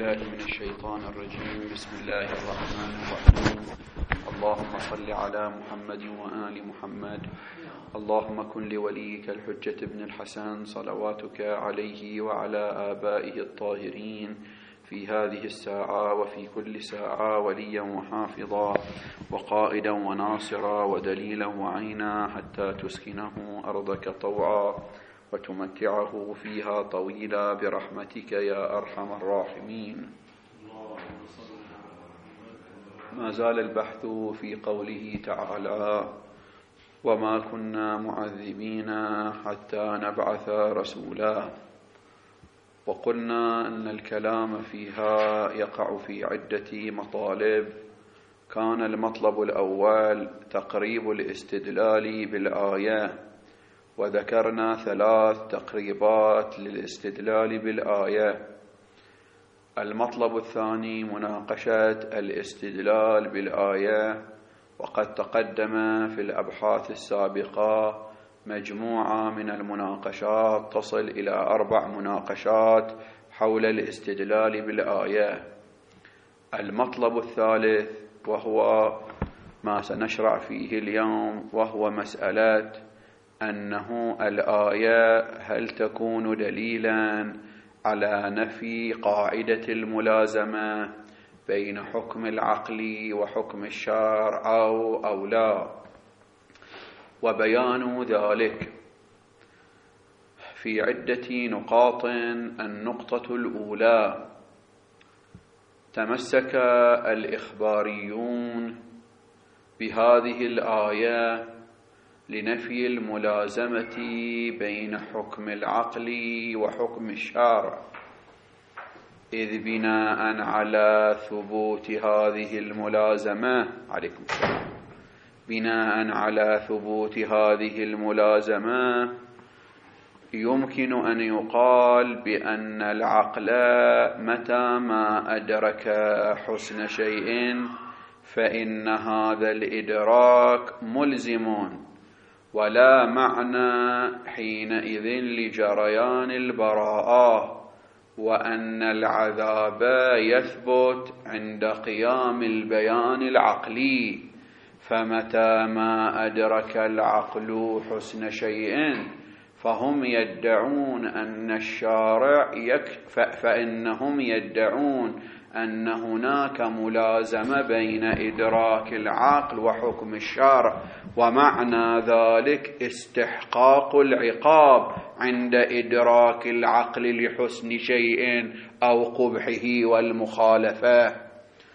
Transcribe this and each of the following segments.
بالله من الشيطان الرجيم. بسم الله الرحمن الرحيم. اللهم صل على محمد وآل محمد. اللهم كن لوليك الحجة ابن الحسن صلواتك عليه وعلى آبائه الطاهرين في هذه الساعة وفي كل ساعة وليا وحافظا وقائدا وناصرا ودليلا وعينا حتى تسكنه أرضك طوعا وتمتعه فيها طويلا برحمتك يا أرحم الراحمين. ما زال البحث في قوله تعالى: وما كنا معذبين حتى نبعث رسولا. وقلنا أن الكلام فيها يقع في عدة مطالب. كان المطلب الأول تقريب الاستدلال بالآية، وذكرنا 3 تقريبات للاستدلال بالآية. المطلب الثاني مناقشة الاستدلال بالآية، وقد تقدم في الأبحاث السابقة مجموعة من المناقشات تصل إلى 4 مناقشات حول الاستدلال بالآية. المطلب الثالث وهو ما سنشرع فيه اليوم، وهو مسألة أنه الآية هل تكون دليلا على نفي قاعدة الملازمة بين حكم العقل وحكم الشرع أو لا. وبيان ذلك في عدة نقاط. النقطة الأولى: تمسك الإخباريون بهذه الآية لنفي الملازمة بين حكم العقل وحكم الشرع، إذ بناء على ثبوت هذه الملازمة عليكم السلام بناء على ثبوت هذه الملازمة يمكن أن يقال بأن العقل متى ما أدرك حسن شيء فإن هذا الإدراك ملزم، ولا معنى حينئذ لجريان البراءة، وأن العذاب يثبت عند قيام البيان العقلي. فمتى ما أدرك العقل حسن شيء فهم يدعون أن الشارع فإنهم يدعون أن هناك ملازمة بين إدراك العقل وحكم الشرع، ومعنى ذلك استحقاق العقاب عند إدراك العقل لحسن شيء أو قبحه والمخالفة.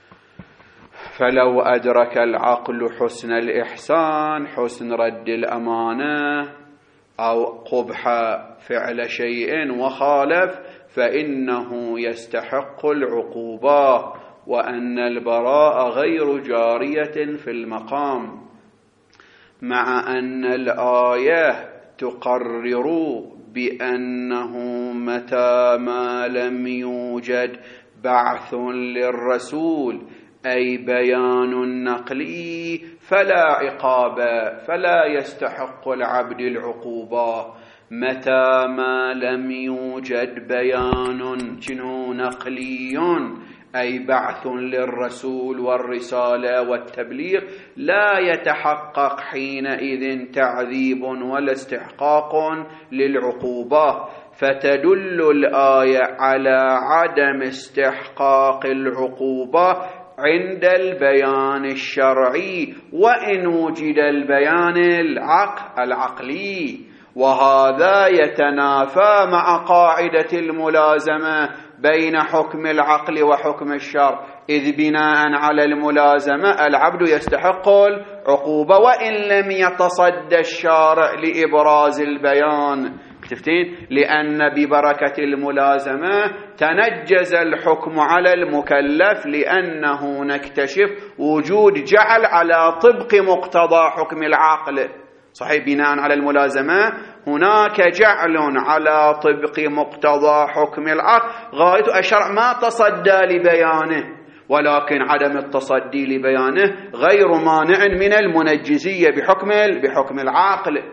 فلو أدرك العقل حسن الإحسان، حسن رد الأمانة، أو قبح فعل شيء وخالف، فإنه يستحق العقوبة، وأن البراءة غير جارية في المقام. مع أن الآية تقرر بأنه متى ما لم يوجد بعث للرسول أي بيان نقلي فلا عقاب، فلا يستحق العبد العقوبة. متى ما لم يوجد بيان نقلي أي بعث للرسول والرسالة والتبليغ، لا يتحقق حينئذ تعذيب ولا استحقاق للعقوبة. فتدل الآية على عدم استحقاق العقوبة عند البيان الشرعي، وإن وجد البيان العقلي، وهذا يتنافى مع قاعدة الملازمة بين حكم العقل وحكم الشرع، إذ بناء على الملازمة العبد يستحق العقوبة وإن لم يتصدى الشارع لإبراز البيان. شفتين؟ لأن ببركة الملازمة تنجز الحكم على المكلف، لأنه نكتشف وجود جعل على طبق مقتضى حكم العقل. صحيح، بناء على الملازمة هناك جعل على طبق مقتضى حكم العقل، غاية الشرع ما تصدى لبيانه، ولكن عدم التصدي لبيانه غير مانع من المنجزية بحكم العقل.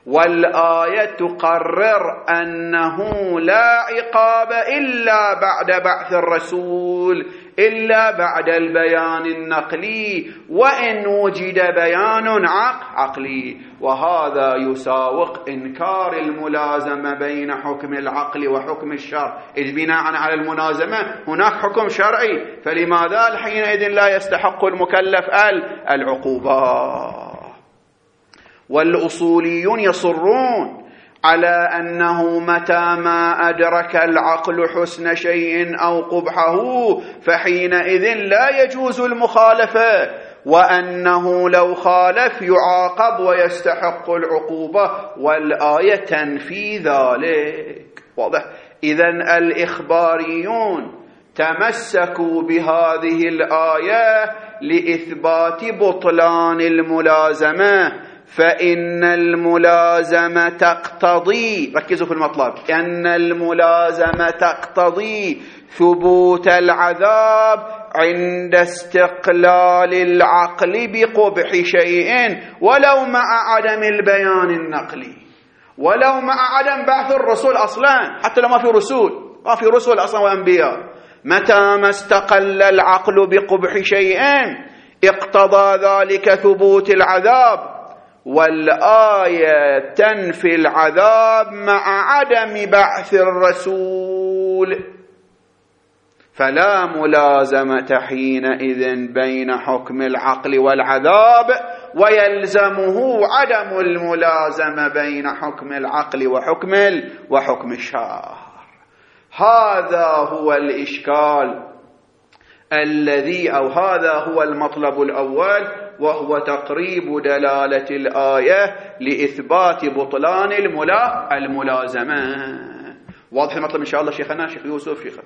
والآية تقرر أنه لا عقاب إلا بعد بعث الرسول، إلا بعد البيان النقلي، وإن وجد بيان عقلي. وهذا يساوق إنكار الملازمة بين حكم العقل وحكم الشرع، إذ بناء على الملازمة هناك حكم شرعي، فلماذا حينئذ لا يستحق المكلف العقوبة؟ والأصوليون يصرون على أنه متى ما أدرك العقل حسن شيء أو قبحه فحينئذ لا يجوز المخالفة، وأنه لو خالف يعاقب ويستحق العقوبة، والآية تنفي ذلك. واضح؟ إذن الإخباريون تمسكوا بهذه الآية لإثبات بطلان الملازمة، فإن الملازمة تقتضي، ركزوا في المطلب، أن الملازمة تقتضي ثبوت العذاب عند استقلال العقل بقبح شيء ولو مع عدم البيان النقلي، ولو مع عدم بعث الرسول أصلا، حتى لو ما في رسول أصلا وأنبياء، متى ما استقل العقل بقبح شيء اقتضى ذلك ثبوت العذاب، والآية تنفي العذاب مع عدم بعث الرسول، فلا ملازمة حينئذ بين حكم العقل والعذاب، ويلزمه عدم الملازمة بين حكم العقل وحكم الشرع. هذا هو الإشكال الذي، أو هذا هو المطلب الأول، وهو تقريب دلالة الآية لإثبات بطلان الملازمة. واضح المطلب إن شاء الله شيخنا شيخ يوسف؟ شيخ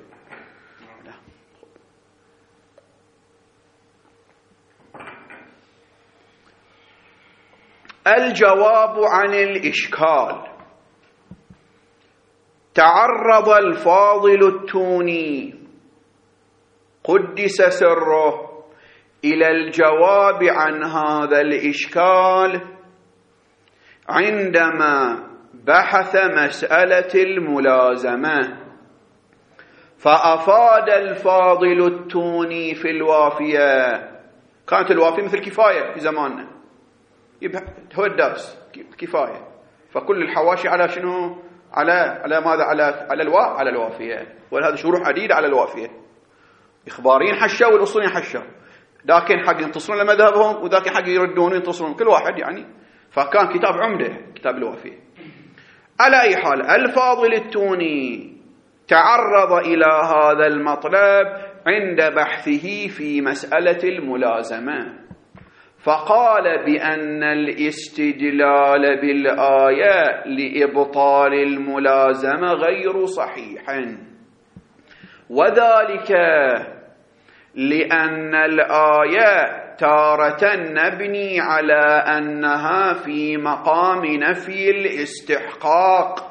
الجواب عن الإشكال. تعرض الفاضل التوني قدس سره إلى الجواب عن هذا الإشكال عندما بحث مسألة الملازمة، فأفاد الفاضل التوني في الوافية. كانت الوافية مثل كفاية في زماننا، هو الدرس كفاية، فكل الحواشي على شنو؟ على ماذا؟ على الوافية، ولهذا شروح عديدة على الوافية. إخبارين حشوا والأصولين حشوا، لكن حق ينتصرون لمذهبهم وذاك حق يردون وينتصرون، كل واحد يعني. فكان كتاب عمدة كتاب الوافية. على أي حال، الفاضل التوني تعرض إلى هذا المطلب عند بحثه في مسألة الملازمة، فقال بأن الاستدلال بالآية لإبطال الملازمة غير صحيح، وذلك لأن الآية تارة نبني على أنها في مقام نفي الاستحقاق،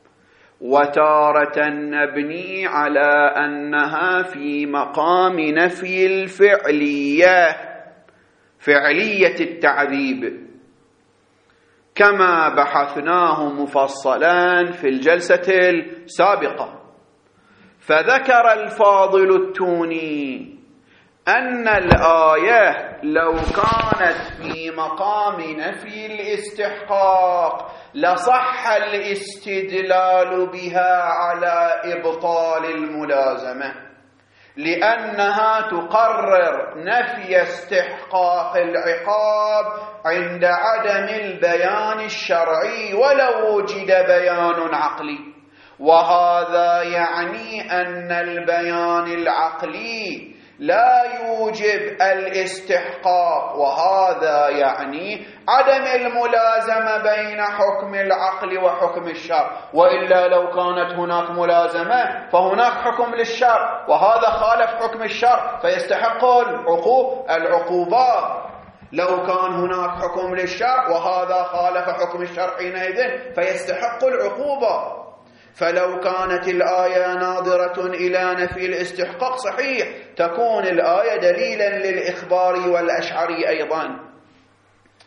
وتارة نبني على أنها في مقام نفي الفعلية، فعلية التعذيب، كما بحثناه مفصلا في الجلسة السابقة. فذكر الفاضل التوني أن الآية لو كانت في مقام نفي الاستحقاق لصح الاستدلال بها على إبطال الملازمة، لأنها تقرر نفي استحقاق العقاب عند عدم البيان الشرعي ولو وجد بيان عقلي، وهذا يعني أن البيان العقلي لا يوجب الاستحقاق، وهذا يعني عدم الملازمة بين حكم العقل وحكم الشرع، وإلا لو كانت هناك ملازمة فهناك حكم للشرع، وهذا خالف حكم الشرع فيستحق العقوبات. لو كان هناك حكم للشرع وهذا خالف حكم الشرع حينئذ فيستحق العقوبة. فلو كانت الآية ناظرة إلى نفي الاستحقاق صحيح تكون الآية دليلا للإخبار والأشعري أيضا.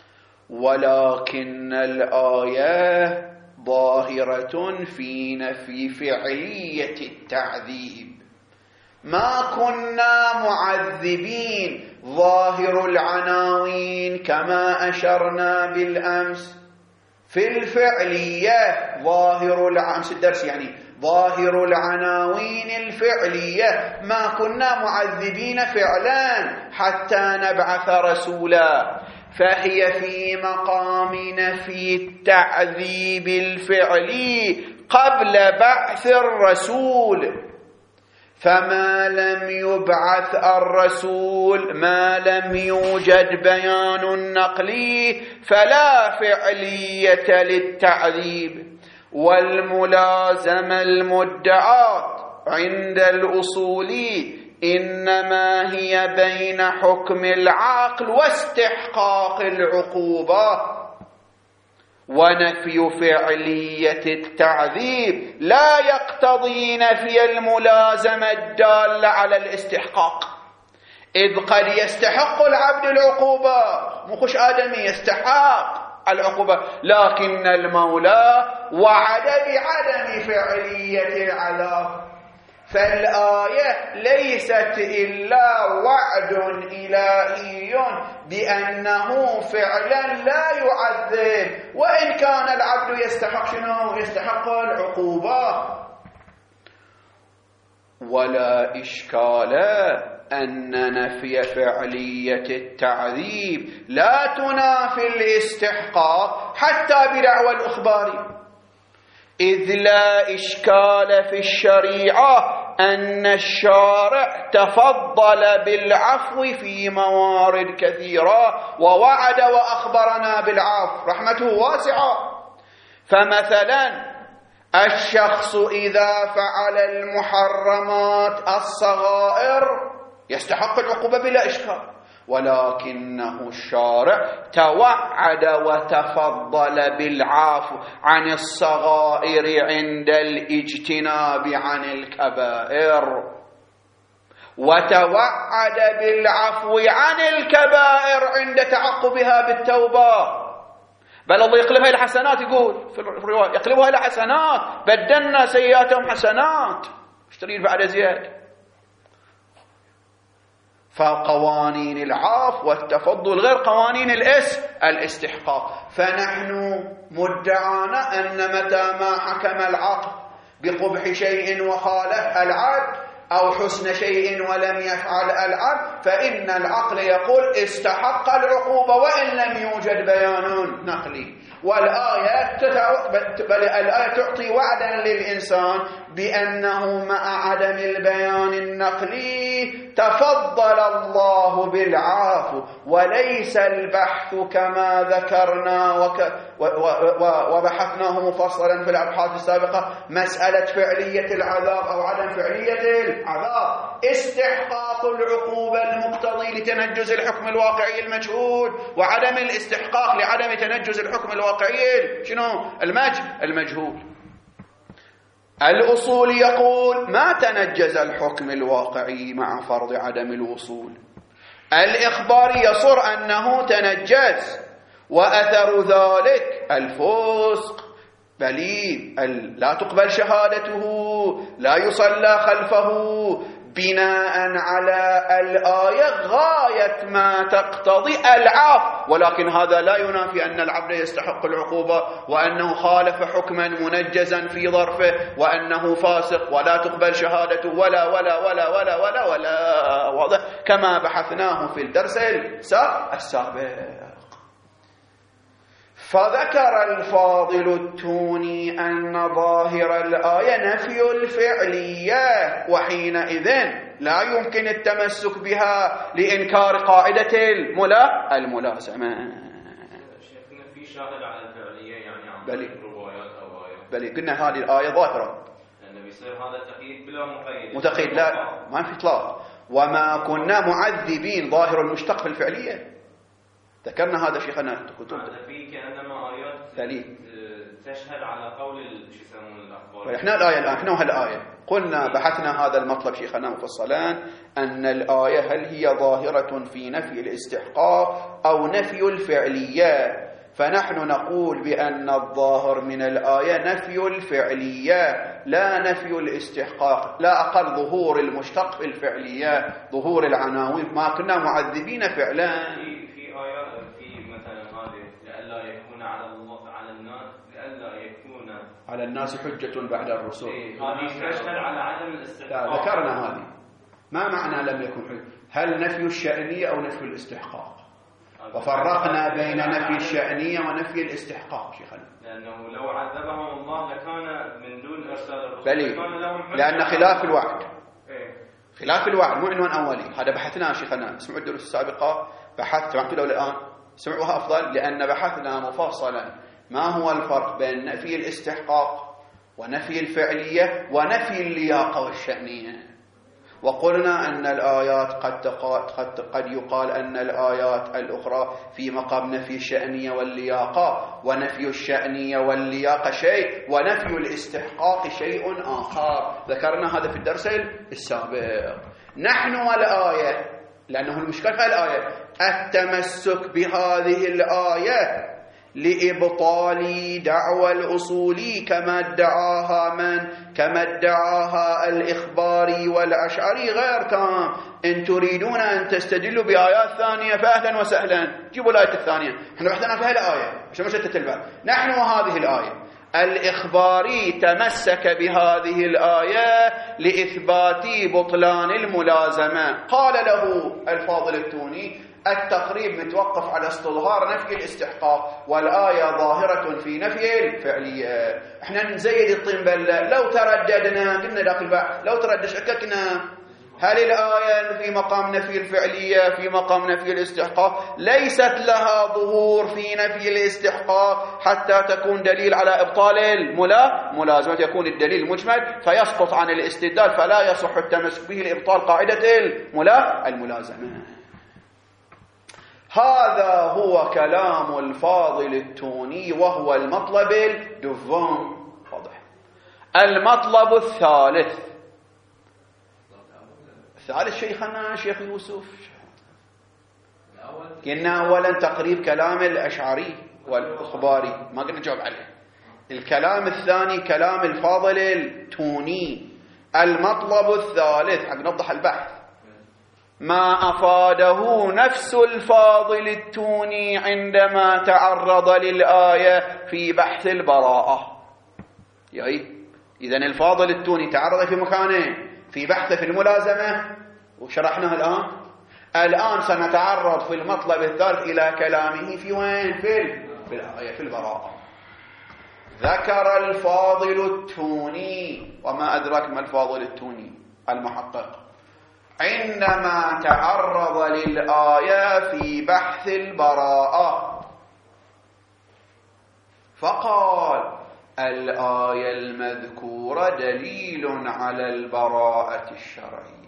ولكن الآية ظاهرة في نفي فعلية التعذيب. ما كنا معذبين ظاهر العناوين كما أشرنا بالأمس. في الفعلية ظاهر الأمس الدرس يعني ظاهر العناوين الفعلية ما كنا معذبين فعلا حتى نبعث رسولا، فهي في مقام نفي التعذيب الفعلي قبل بعث الرسول. فما لم يبعث الرسول، ما لم يوجد بيان نقلي، فلا فعلية للتعذيب. والملازمة المدعاة عند الأصولي إنما هي بين حكم العقل واستحقاق العقوبة، ونفي فعلية التعذيب لا يقتضي نفي الملازمة الدالة على الاستحقاق، إذ قد يستحق العبد العقوبة، مخش آدمي يستحق العقوبة، لكن المولى وعد بعدم فعلية العذاب. فالآية ليست إلا وعد إلهي بأنه فعلا لا يعذب، وإن كان العبد يستحق شنو؟ يستحق العقوبة. ولا إشكال أن نفي فعلية التعذيب لا تنافي الاستحقاق حتى بدعوى الإخبار، إذ لا إشكال في الشريعة أن الشارع تفضل بالعفو في موارد كثيرة ووعد وأخبرنا بالعفو، رحمته واسعة. فمثلا الشخص إذا فعل المحرمات الصغائر يستحق العقوبة بلا إشكال، ولكنه الشارع توعد وتفضل بالعفو عن الصغائر عند الاجتناب عن الكبائر، وتوعد بالعفو عن الكبائر عند تعقبها بالتوبة. بل الله يقلبها إلى حسنات، يقول في الرواية يقلبها إلى حسنات، بدلنا سيئاتهم حسنات، اشتري بعد زيادة. فقوانين العفو والتفضل غير قوانين الاستحقاق. فنحن مدعانا أن متى ما حكم العقل بقبح شيء وخالف العدل أو حسن شيء ولم يفعل العبد، فإن العقل يقول استحق العقوبة وإن لم يوجد بيان نقلي. والآية تعطي وعدا للإنسان بأنه مع عدم البيان النقلي تفضل الله بالعفو، وليس البحث كما ذكرنا وبحثناه مفصلا في الأبحاث السابقة مسألة فعلية العذاب أو عدم فعلية العذاب، استحقاق العقوبة المقتضي لتنجز الحكم الواقعي المجهول، وعدم الاستحقاق لعدم تنجز الحكم الواقعي شنو؟ المجهول. الأصول يقول ما تنجز الحكم الواقعي مع فرض عدم الوصول. الإخبار يصر أنه تنجز، وأثر ذلك الفسق، بليد لا تقبل شهادته، لا يصلى خلفه، بناء على الآية غاية ما تقتضي العفو. ولكن هذا لا ينافي أن العبد يستحق العقوبة، وأنه خالف حكما منجزا في ظرفه، وأنه فاسق ولا تقبل شهادته ولا ولا ولا ولا ولا ولا، واضح كما بحثناه في الدرس السابق. فذكر الفاضل التوني أن ظاهر الآية نفي الفعلية، وحينئذ لا يمكن التمسك بها لإنكار قاعدة الملازمة. شيخنا في شاهد على الفعلية يعني عن روايات أو آيات؟ بلي قلنا هذه الآية ظاهرة، لأنه بيصير هذا تقييد بلا متقيد، لا ما في إطلاق. وما كنا معذبين ظاهر المشتق في الفعلية، ذكرنا هذا شيخنا كتب. هذا في كأنما آيات تشهد على قول شو يسمون الأخبار. احنا الآية الآن احنا وهالآية قلنا بحثنا هذا المطلب شيخنا مفصلا، أن الآية هل هي ظاهرة في نفي الاستحقاق أو نفي الفعلية. فنحن نقول بأن الظاهر من الآية نفي الفعلية لا نفي الاستحقاق، لا أقل ظهور المشتق في الفعلية، ظهور العناوين، ما كنا معذبين فعلا. في آيات في مثلا هذه لئلا يكون على الناس على الناس حجة بعد الرسل، هذه تشهد على عدم الاستحقاق. لا ذكرنا هذه. ما معنى لم يكن حجة؟ هل نفي الشأنية أو نفي الاستحقاق؟ وفرقنا بين نفي الشأنية ونفي الاستحقاق شيخنا، لأنه لو عذبهم الله لكان من دون إرسال الرسل بلي، لهم لأن خلاف الوعد. خلاف الوعد مو عنوان أولي، هذا بحثناه شيخنا، اسمعوا الدروس السابقة، بحثت سمعتوا له الآن، سمعوها أفضل، لأن بحثنا مفصلا ما هو الفرق بين نفي الاستحقاق ونفي الفعلية ونفي اللياقة والشأنية. وقلنا أن الآيات قد يقال أن الآيات الأخرى في مقام نفي الشأنية واللياقة، ونفي الشأنية واللياقة شيء ونفي الاستحقاق شيء آخر، ذكرنا هذا في الدرس السابق. نحن والآية، لأنه المشكلة في الآية التمسك بهذه الآية لإبطال دعوى الأصولي كما ادعاها الإخباري والأشعري غير تام. إن تريدون أن تستدلوا بآيات ثانية فأهلا وسهلا، جيبوا الآية الثانية، احنا بحثنا في الآية عشان ما شتت الباب. نحن وهذه الآية، الإخباري تمسك بهذه الآية لإثبات بطلان الملازمة، قال له الفاضل التوني التقريب متوقف على استظهار نفي الاستحقاق، والآية ظاهرة في نفي الفعلية. احنا نزيد الطين بلة، لو ترددنا قلنا داخل البحث، لو تردد شككنا هل الآية في مقام نفي الفعلية في مقام نفي الاستحقاق؟ ليست لها ظهور في نفي الاستحقاق حتى تكون دليل على إبطال الملازمة، يكون الدليل مجمل فيسقط عن الاستدلال، فلا يصح التمسك به لإبطال قاعدة الملازمة. هذا هو كلام الفاضل التوني، وهو المطلب الدوفون. واضح. المطلب الثالث شيخنا شيخ يوسف، قلنا أولا تقريب كلام الأشعري والإخباري، ما قلنا نجاوب عليه. الكلام الثاني كلام الفاضل التوني. المطلب الثالث حق نوضح البحث ما أفاده نفس الفاضل التوني عندما تعرض للآية في بحث البراءة. إذن الفاضل التوني تعرض في مكانه في بحث في الملازمة وشرحناه الآن سنتعرض في المطلب الثالث إلى كلامه في وين؟ في الآية في البراءة. ذكر الفاضل التوني، وما أدرك ما الفاضل التوني المحقق، عندما تعرض للآية في بحث البراءة فقال الآية المذكورة دليل على البراءة الشرعية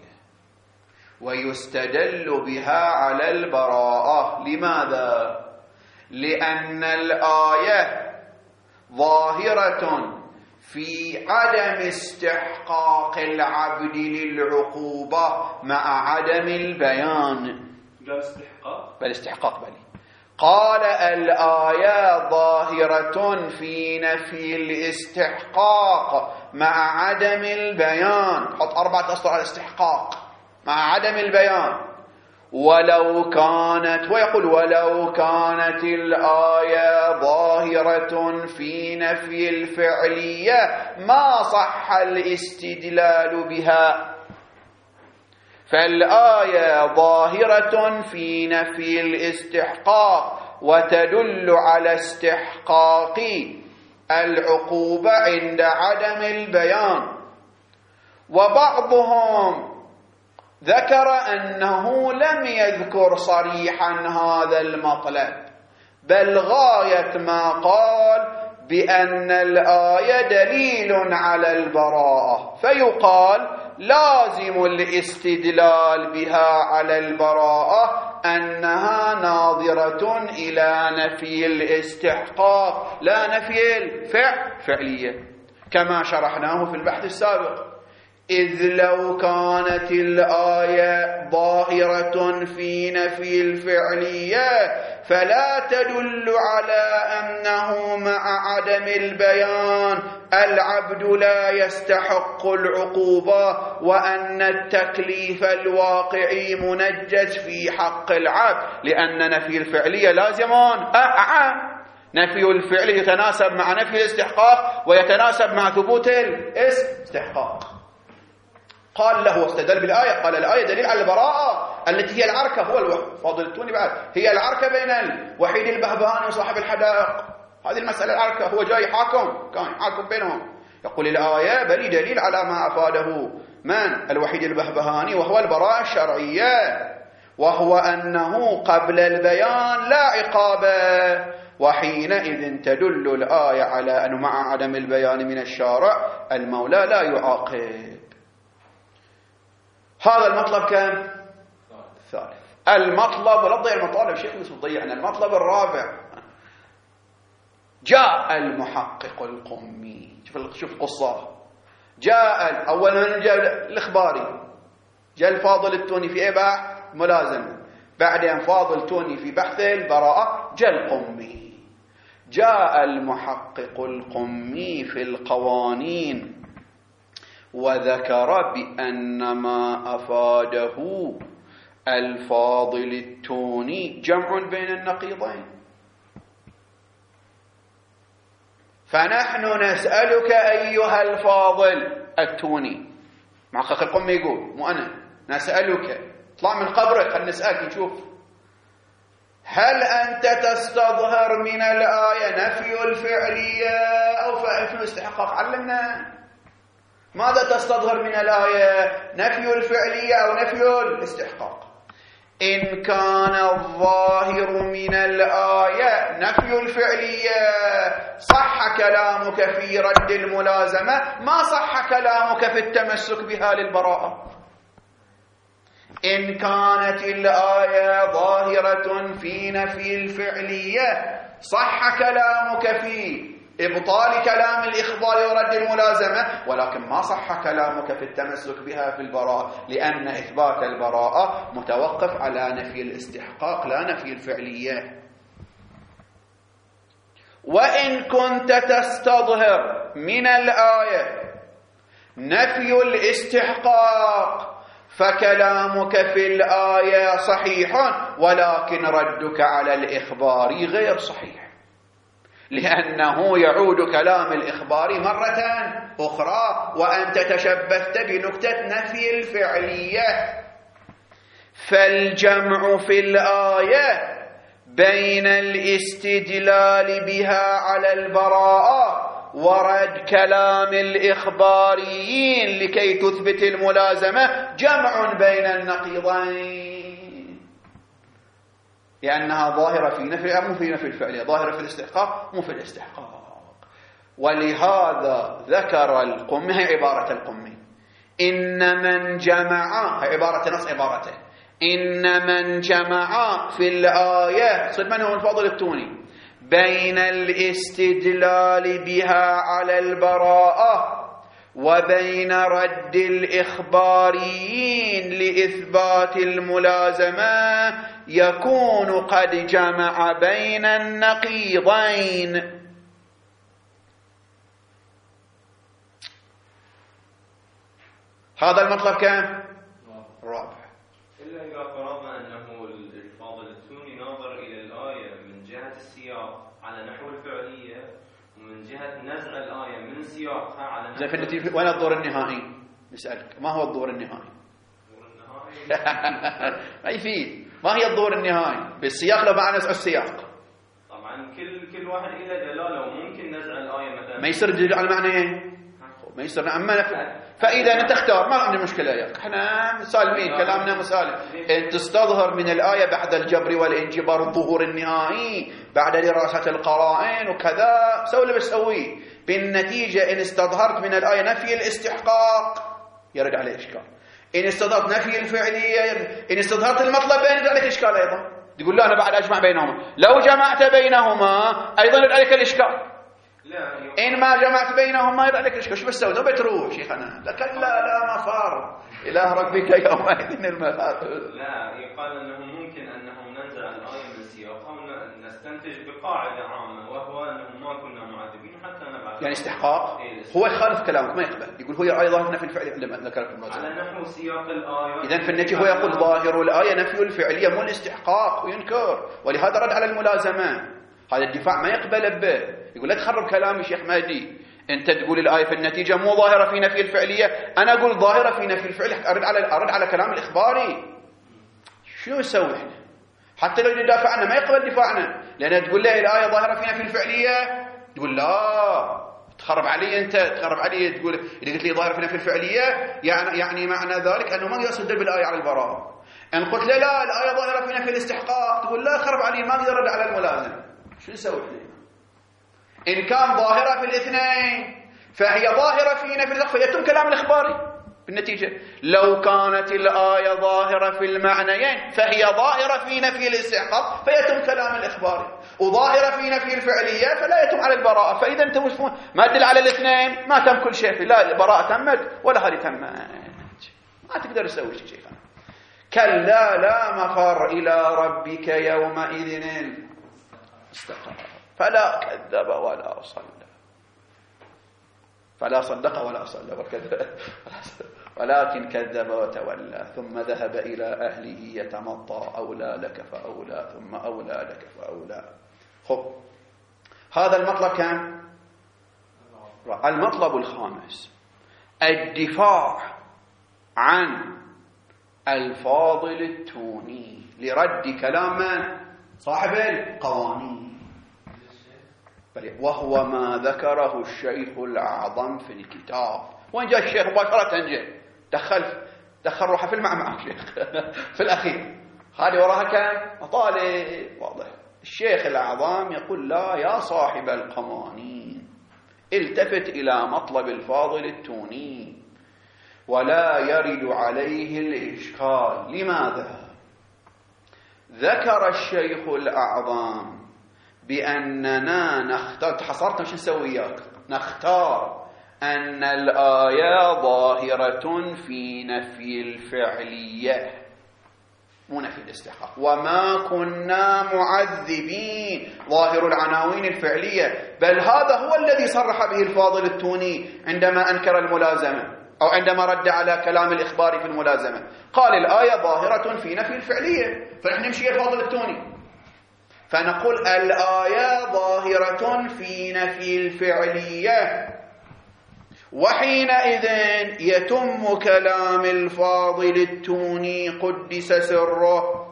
ويستدل بها على البراءة. لماذا؟ لأن الآية ظاهرة في عدم استحقاق العبد للعقوبة مع عدم البيان. بل استحقاق قال الآية ظاهرة في نفي الاستحقاق مع عدم البيان. حط 4 أسطر على الاستحقاق مع عدم البيان. ولو كانت الآية ظاهرة في نفي الفعلية ما صح الاستدلال بها. فالآية ظاهرة في نفي الاستحقاق وتدل على استحقاق العقوبة عند عدم البيان. وبعضهم ذكر أنه لم يذكر صريحا هذا المطلب، بل غاية ما قال بأن الآية دليل على البراءة، فيقال لازم الاستدلال بها على البراءة أنها ناظرة إلى نفي الاستحقاق لا نفي الفعلية، كما شرحناه في البحث السابق. إذ لو كانت الآية ظاهرة في نفي الفعلية فلا تدل على أنه مع عدم البيان العبد لا يستحق العقوبة وأن التكليف الواقعي منجز في حق العبد، لأن نفي الفعلية لازمان نفي الفعل يتناسب مع نفي الاستحقاق ويتناسب مع ثبوت الاستحقاق. قال له واستدل بالآية، قال الآية دليل على البراءة التي هي العركة، هو فاضل التوني بعد، هي العركة بين الوحيد البهبهاني وصاحب الحدائق، هذه المسألة العركة، هو جاي حاكم، كان يحاكم بينهم. يقول الآية بل دليل على ما أفاده من الوحيد البهبهاني وهو البراءة الشرعية، وهو أنه قبل البيان لا عقابة، وحينئذ تدل الآية على أنه مع عدم البيان من الشارع المولى لا يعاقب. هذا المطلب كم؟ الثالث. المطلب ولا تضيع المطالب شيخ بس تضيعنا. المطلب الرابع، جاء المحقق القمي، شوف القصة، جاء أولا جاء الإخباري، جاء الفاضل التوني في إيه بحث ملازمة، بعدين فاضل توني في بحث البراءة، جاء القمي. جاء المحقق القمي في القوانين وذكر بأن ما أفاده الفاضل التوني جمع بين النقيضين. فنحن نسألك أيها الفاضل التوني، محقق القمي يقول مو أنا، نسألك، اطلع من قبرك خلنا نسألك نشوف، هل أنت تستظهر من الآية نفي الفعلية أو نفي الاستحقاق؟ علمنا ماذا تستظهر من الآية، نفي الفعلية أو نفي الاستحقاق؟ إن كان الظاهر من الآية نفي الفعلية صح كلامك في رد الملازمة، ما صح كلامك في التمسك بها للبراءة. إن كانت الآية ظاهرة في نفي الفعلية صح كلامك في إبطال كلام الإخبار ورد الملازمة، ولكن ما صح كلامك في التمسك بها في البراءة، لأن إثبات البراءة متوقف على نفي الاستحقاق لا نفي الفعلية. وإن كنت تستظهر من الآية نفي الاستحقاق فكلامك في الآية صحيح، ولكن ردك على الإخبار غير صحيح، لأنه يعود كلام الإخبار مرة أخرى، وأنت تشبثت بنكتة نفي الفعلية. فالجمع في الآية بين الاستدلال بها على البراءة ورد كلام الإخباريين لكي تثبت الملازمة جمع بين النقيضين، لأنها ظاهرة في نفي مو في نفي الفعلية، ظاهرة في الاستحقاق مو في الاستحقاق. ولهذا ذكر القمي، هي عبارة القمي، إن من جمع، هي عبارة نص عبارته، إن من جمع في الآية، صد من هو الفاضل التوني، بين الاستدلال بها على البراءة وبين رد الإخباريين لإثبات الملازمة يكون قد جمع بين النقيضين. هذا المطلب كم؟ رابع. إلا إذا فرضنا أنه الفاضل التوني ناظر إلى الآية من جهة السياق على نحو الفعلية، ومن جهة نزع الآية من سياقها على نحو الفعلية. وين الدور النهائي؟ نسألك ما هو الدور النهائي؟ ما يفيد، ما هي الدور النهائي؟ بالسياق لو معنى نزع السياق. طبعا كل واحد إلى دلالة، وممكن نزع الآية مثلا ما يصير دليل على معنى ايه؟ ما يصير فإذا أنت تختار ما عندي مشكلة ياك، احنا مسالمين، كلامنا مسالم. أن تستظهر من الآية بعد الجبر والانجبار الظهور النهائي بعد دراسة القرائن وكذا، سوي اللي بسويه. بالنتيجة إن استظهرت من الآية نفي الاستحقاق يرد عليه إشكال، إن استظهرت نفي الفعلية، إن استظهرت المطلبين يرد عليك إشكال أيضا. تقول له أنا بعد أجمع بينهما، لو جمعت بينهما أيضا يرد عليك الإشكال. إن ما جمعت بينهم ما يبقى لك إشكال. شو بتسوي؟ بتروح شيخنا. لكن لا مفر إله ربك يومئذ المفر. لا، يقال أنه ممكن أنه ننزع الآية من سياقها ونستنتج بقاعدة عامة، وهو أنه ما كنا معذبين حتى نبعث. يعني استحقاق. هو يخالف كلامك، ما يقبل. يقول هو آية ظاهرة في الفعل لما ذكر في الموضوع. على نحو سياق الآية. إذن في النتيجة هو يقول ظاهر الآية نفي الفعلية مو الاستحقاق وينكر، ولهذا رد على الملازمة. هذا الدفاع ما يقبل به. يقول لا تخرب كلامي شيخ مهدي، أنت تقول الآية في النتيجة مو ظاهرة في نفي الفعلية، أنا أقول ظاهرة في نفي الفعل. أرد على كلام الإخباري. شنو نسوي إحنا؟ حتى لو ندافع عنه ما يقبل دفاعنا، لأن تقول له الآية ظاهرة في نفي الفعلية، تقول لا تخرب علي. أنت تخرب علي، تقول إذا قلت لي ظاهرة في نفي الفعلية يعني معنى ذلك أنه ما يصدر بالآية على البراءة. إن قلت له لا الآية ظاهرة في نفي الاستحقاق، تقول لا خرب علي، ما أقدر أرد على الملازم. شو نسوي إحنا؟ إن كان ظاهرة في الاثنين فهي ظاهرة في نفي الاستحقاق، فيتم كلام الإخباري بالنتيجة. لو كانت الآية ظاهرة في المعنيين فهي ظاهرة في نفي الاستحقاق، فيتم كلام الإخباري. وظاهرة في نفي الفعلية فلا يتم على البراءة. فإذا أنت ما تدل على الاثنين، ما تم كل شيء. لا البراءة تمت ولا هذه تمت. ما تقدر تسوي شيء. كلا لا مفر إلى ربك يومئذ استقر فلا كذب ولا صلى. فلا صدق ولا صلى ولكن كذب وتولى ثم ذهب إلى أهله يتمطى أولى لك فأولى ثم أولى لك فأولى. خب هذا المطلب كان المطلب الخامس، الدفاع عن الفاضل التوني لرد كلام صاحب القوانين، وهو ما ذكره الشيخ الأعظم في الكتاب. وين جاء الشيخ مباشرة؟ دخل روحه في المعمعة الشيخ في الأخير. هذه وراها كان مطالب واضح. الشيخ الأعظم يقول لا يا صاحب القوانين، التفت إلى مطلب الفاضل التوني ولا يرد عليه الإشكال. لماذا؟ ذكر الشيخ الأعظم بأننا نختار، تحصرت مش نسوي إياك، نختار أن الآية ظاهرة في نفي الفعلية مو نفي الاستحقاق، وما كنا معذبين، ظاهر العناوين الفعلية. بل هذا هو الذي صرح به الفاضل التوني عندما أنكر الملازمة أو عندما رد على كلام الإخبار في الملازمة، قال الآية ظاهرة في نفي الفعلية. فنحن نمشي الفاضل التوني فنقول الآية ظاهرة في نفي الفعلية، وحينئذ يتم كلام الفاضل التوني قدس سره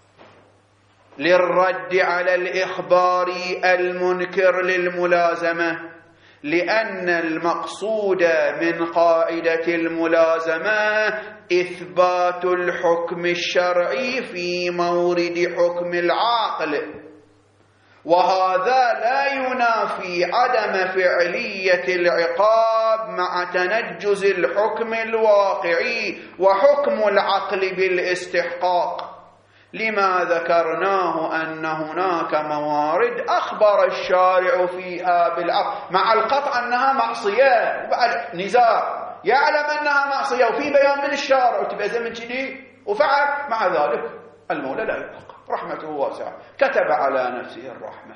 للرد على الإخبار المنكر للملازمة، لأن المقصود من قاعدة الملازمة إثبات الحكم الشرعي في مورد حكم العاقل، وهذا لا ينافي عدم فعلية العقاب مع تنجز الحكم الواقعي وحكم العقل بالاستحقاق. لما ذكرناه أن هناك موارد أخبر الشارع فيها بالعقل، مع القطع أنها معصية، بعد نزاع يعلم أنها معصية وفي بيان من الشارع وتبقى من كذي وفعل، مع ذلك المولى لا يبقى، رحمته واسعة، كتب على نفسه الرحمة.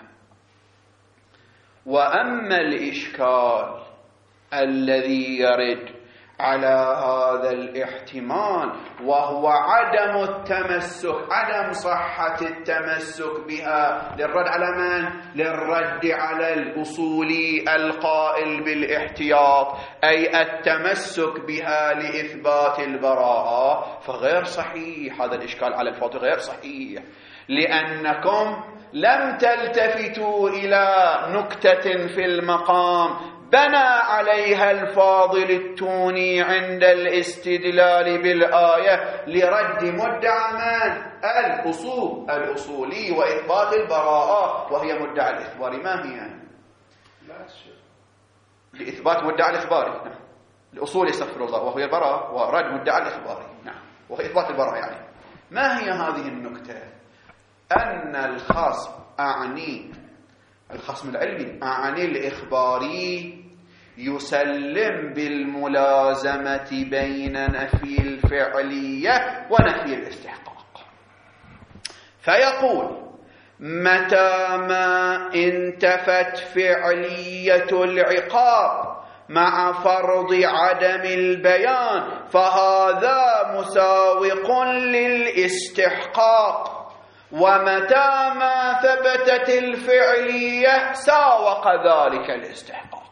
وأما الإشكال الذي يرد على هذا الاحتمال وهو عدم التمسك، عدم صحة التمسك بها، للرد على من؟ للرد على الأصولي القائل بالاحتياط، أي التمسك بها لإثبات البراءة، فغير صحيح. هذا الإشكال على الفاضل غير صحيح، لأنكم لم تلتفتوا إلى نكتة في المقام بنى عليها الفاضل التوني عند الاستدلال بالآية لرد مدعى من؟ الأصولي وإثبات البراءة، وهي مدعى الإخبار. ما هي؟ لإثبات مدعى الإخبار، نعم. الأصول استغفر الله، وهي البراءة، ورد مدعى الإخبار، نعم، وهي إثبات البراءة. يعني ما هي هذه النكتة؟ أن الخصم، أعني الخصم العلمي عن الإخباري يسلم بالملازمة بين نفي الفعلية ونفي الاستحقاق، فيقول متى ما انتفت فعلية العقاب مع فرض عدم البيان فهذا مساوق للاستحقاق، ومتى ما ثبتت الفعلية ساوق ذلك الاستحقاق.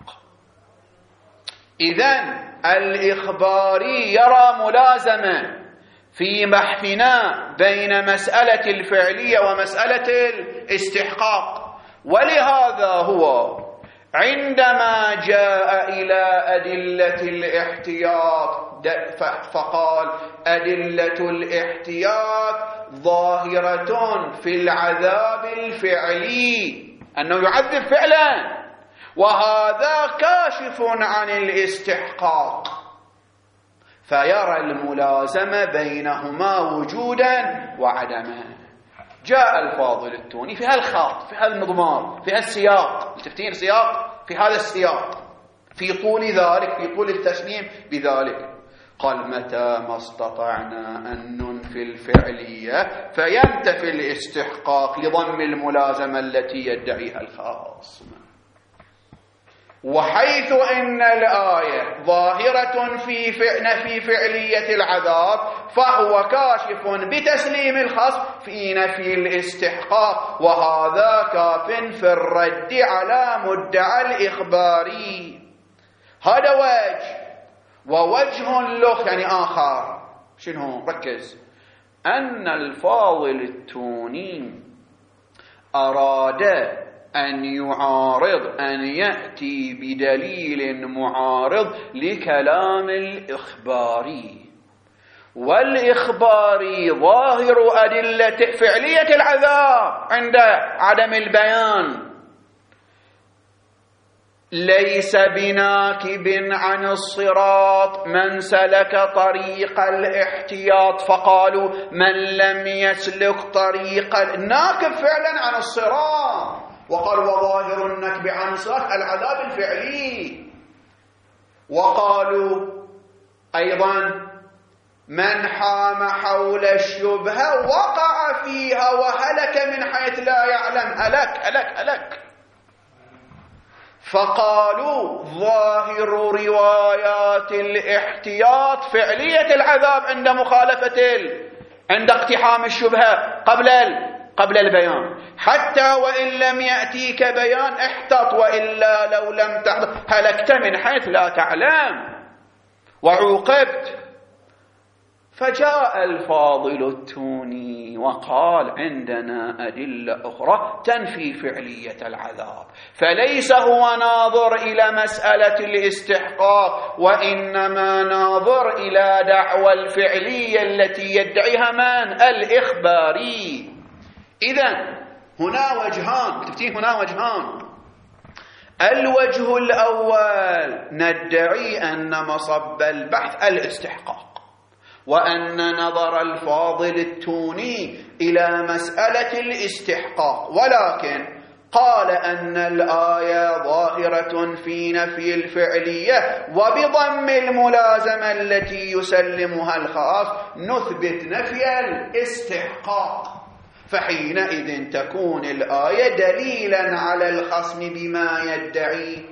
إذن الإخباري يرى ملازمة في بحثنا بين مسألة الفعلية ومسألة الاستحقاق، ولهذا هو عندما جاء إلى أدلة الاحتياط فقال أدلة الاحتياط ظاهرة في العذاب الفعلي، أنه يعذب فعلا، وهذا كاشف عن الاستحقاق، فيرى الملازمة بينهما وجودا وعدما. جاء الفاضل التوني في هالخط، في هالمضمار، في هالسياق، التفتين سياق، في هذا السياق، في طول ذلك، في طول التسليم بذلك، قال متى ما استطعنا أن ننفي الفعلية فينتفي الاستحقاق لضم الملازمة التي يدعيها الخاص. وحيث إن الآية ظاهرة في نفي فعلية العذاب فهو كاشف بتسليم الخصم في نفي الاستحقاق، وهذا كاف في الرد على مدعى الإخباري. هذا وجه، ووجه له يعني آخر. شنو؟ ركز. أن الفاضل التوني أراد أن يعارض، أن يأتي بدليل معارض لكلام الإخباري، والإخباري ظاهر أدلة فعلية العذاب عند عدم البيان، ليس بناكب عن الصراط من سلك طريق الاحتياط، فقالوا من لم يسلك طريق الناكب فعلا عن الصراط، وقال وظاهر النكب عن الصراط العذاب الفعلي. وقالوا أيضا من حام حول الشبهة وقع فيها وهلك من حيث لا يعلم، هلك. فقالوا ظاهر روايات الاحتياط فعلية العذاب عند عند اقتحام الشبهة قبل البيان، حتى وإن لم يأتيك بيان احتط، وإلا لو لم تحضر هلكت من حيث لا تعلم وعوقبت. فجاء الفاضل التوني وقال عندنا أدلة أخرى تنفي فعلية العذاب، فليس هو ناظر إلى مسألة الاستحقاق، وإنما ناظر إلى دعوى الفعلية التي يدعيها من؟ الإخباري. إذن هنا وجهان، هنا وجهان. الوجه الأول ندعي أن مصب البحث الاستحقاق، وأن نظر الفاضل التوني إلى مسألة الاستحقاق، ولكن قال أن الآية ظاهرة في نفي الفعلية وبضم الملازمة التي يسلمها الخاص نثبت نفي الاستحقاق، فحينئذ تكون الآية دليلا على الخصم بما يدعي.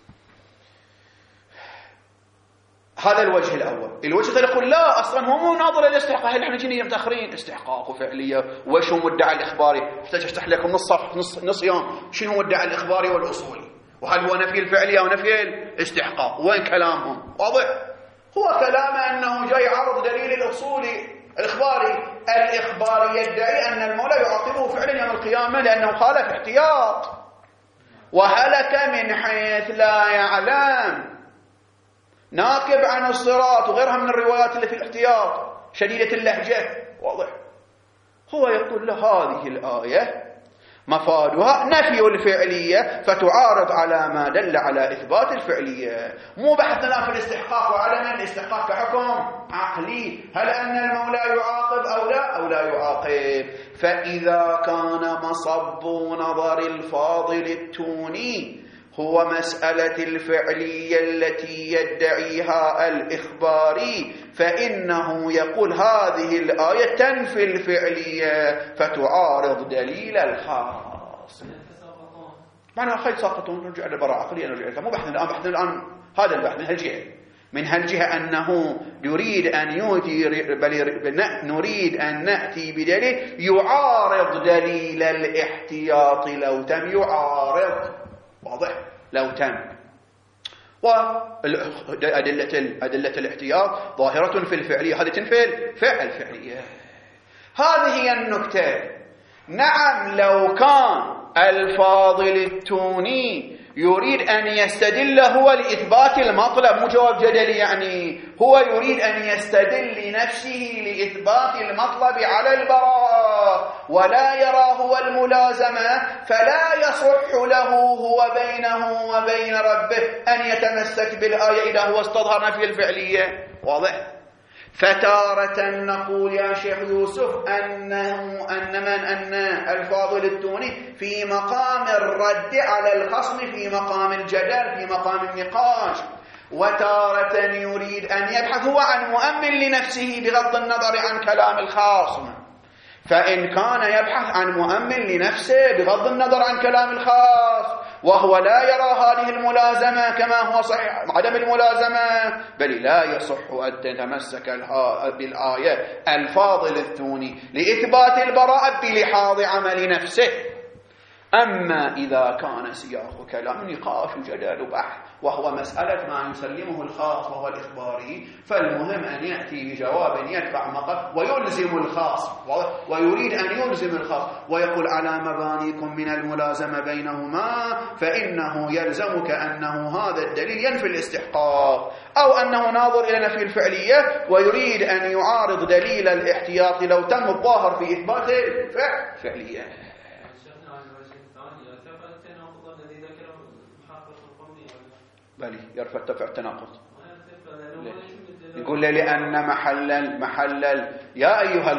هذا الوجه الأول. الوجه الثاني يقول لا، أصلا هو مو ناظر الاستحقاق، هل احنا جينا متأخرين؟ استحقاق وفعلية، وشو مدعى الإخباري؟ احتاج أشرح لكم نص يوم شنو مدعى الإخباري والأصولي، وهل هو نفي الفعلية ونفي الاستحقاق، وين كلامهم؟ واضح؟ هو كلامه أنه جاي يعرض دليل الأصولي الإخباري يدعي أن المولى يعاقبه فعلا يوم القيامة لأنه خالف احتياط وهلك من حيث لا يعلم، ناكب عن الصراط، وغيرها من الروايات اللي في الاحتياط شديدة اللهجة. واضح؟ هو يقول له هذه الآية مفادها نفي الفعلية فتعارض على ما دل على إثبات الفعلية. مو بحث الآن في الاستحقاق وعدم الاستحقاق كحكم عقلي، هل أن المولى يعاقب أو لا يعاقب. فإذا كان مصب نظر الفاضل التوني هو مسألة الفعلية التي يدعيها الإخباري، فإنه يقول هذه الآية تنفي الفعلية فتعارض دليل الخاص. معنى أخي ساقطون، نرجع للبراءة عقلية، نرجع مو بحثنا الآن، بحثنا الآن هذا البحث من هالجهة أنه يريد أن يؤتي، بل نريد أن نأتي بدليل يعارض دليل الاحتياط لو تم يعارض، واضح؟ لو تم. وأدلة الاحتياط ظاهرة في الفعلية، هذه تنفي الفعلية. هذه هي النكتة. نعم، لو كان الفاضل التوني يريد أن يستدل هو لإثبات المطلب، مو جواب جدلي، يعني هو يريد أن يستدل لنفسه لإثبات المطلب على البراءة ولا يرى هو الملازمة، فلا يصح له هو بينه وبين ربه أن يتمسك بالآية إذا هو استظهر نفي الفعلية، واضح؟ فتارة نقول يا شيخ يوسف أن الفاضل التوني في مقام الرد على الخصم، في مقام الجدل، في مقام النقاش، وتارة يريد أن يبحث هو عن مؤمن لنفسه بغض النظر عن كلام الخاصم. فإن كان يبحث عن مؤمن لنفسه بغض النظر عن كلام الخاص وهو لا يرى هذه الملازمة كما هو صحيح عدم الملازمة، بل لا يصح أن تتمسك بالآية الفاضل التوني لإثبات البراءة بلحاظ عمل نفسه. أما إذا كان سياق كلام نقاش وجدال وبحث وهو مسألة ما يسلمه الخاص وهو الإخباري، فالمهم أن يأتي بجواب يدفع مقام ويلزم الخاص، ويريد أن يلزم الخاص ويقول على مبانيكم من الملازمة بينهما، فإنه يلزمك أنه هذا الدليل ينفي الاستحقاق، أو أنه ناظر إلى نفي الفعلية ويريد أن يعارض دليل الاحتياط لو تم الظاهر في إثبات الفعلية. بلي يرفع التناقض. يقول لأن محل يا أيها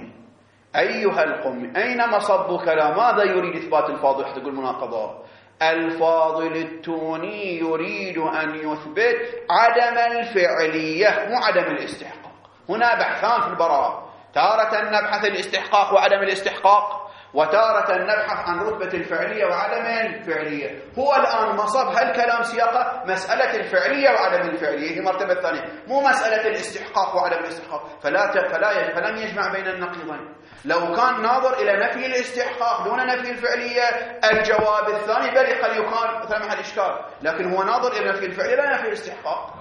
القمي أين مصب كلام؟ ماذا يريد إثبات الفاضل؟ حتى تقول مناقضة. الفاضل التوني يريد أن يثبت عدم الفعلية مو عدم الاستحقاق. هنا بحثان في البراءة، تارة نبحث الاستحقاق وعدم الاستحقاق، وتارة نبحث عن رتبة الفعلية وعدم الفعلية. هو الآن مصب هالكلام سياقه مسألة الفعلية وعدم الفعلية، هي مرتبة ثانية، مو مسألة الاستحقاق وعدم الاستحقاق. فلم يجمع بين النقيضين. لو كان ناظر إلى نفي الاستحقاق دون نفي الفعلية الجواب الثاني بل قد يكون مثل محل إشكال، لكن هو ناظر إلى نفي الفعلية لا نفي الاستحقاق.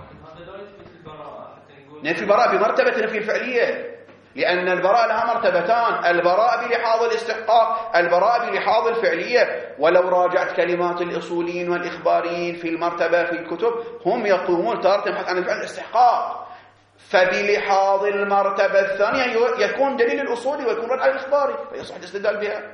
نفي البراءة بمرتبة نفي الفعلية، لأن البراءة لها مرتبتان، البراءة بلحاظ الاستحقاق، البراءة بلحاظ الفعلية. ولو راجعت كلمات الأصوليين والإخباريين في المرتبة في الكتب هم يقومون تارة يبحث عن الفعل الاستحقاق، فبلحاظ المرتبة الثانية يكون دليل الأصولي ويكون رد على الإخباري فيصح الاستدلال بها.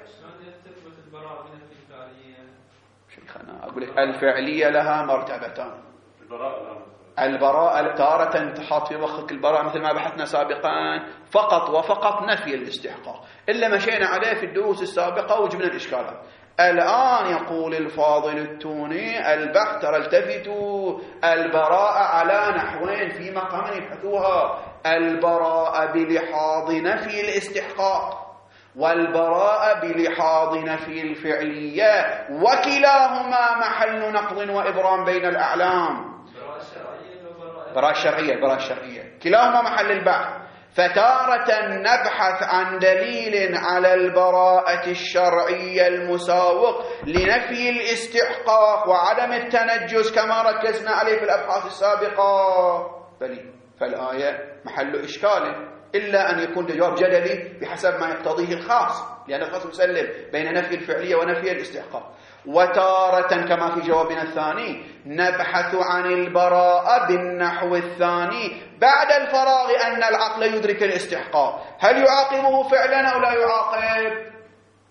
شيخنا أقول لك الفعلية لها مرتبتان، البراءة تارة تحط في مخك البراءة مثل ما بحثنا سابقا فقط وفقط نفي الاستحقاق، إلا مشينا عليه في الدروس السابقة وجبنا الإشكالات. الآن يقول الفاضل التوني البحث ترى التفتوا البراءة على نحوين في مقام يبحثوها، البراءة بلحاظ نفي الاستحقاق والبراءة بلحاظ نفي الفعلية، وكلاهما محل نقض وإبرام بين الأعلام. براءة الشرعية كلاهما محل البحث. فتارة نبحث عن دليل على البراءة الشرعية المساوق لنفي الاستحقاق وعدم التنجس كما ركزنا عليه في الأبحاث السابقة، فالآية محل إشكال إلا أن يكون جواب جدلي بحسب ما يقتضيه الخاص، لأن الخاص مسلم بين نفي الفعلية ونفي الاستحقاق. وتارة كما في جوابنا الثاني نبحث عن البراءة بالنحو الثاني بعد الفراغ أن العقل يدرك الاستحقاق، هل يعاقبه فعلا أو لا يعاقب؟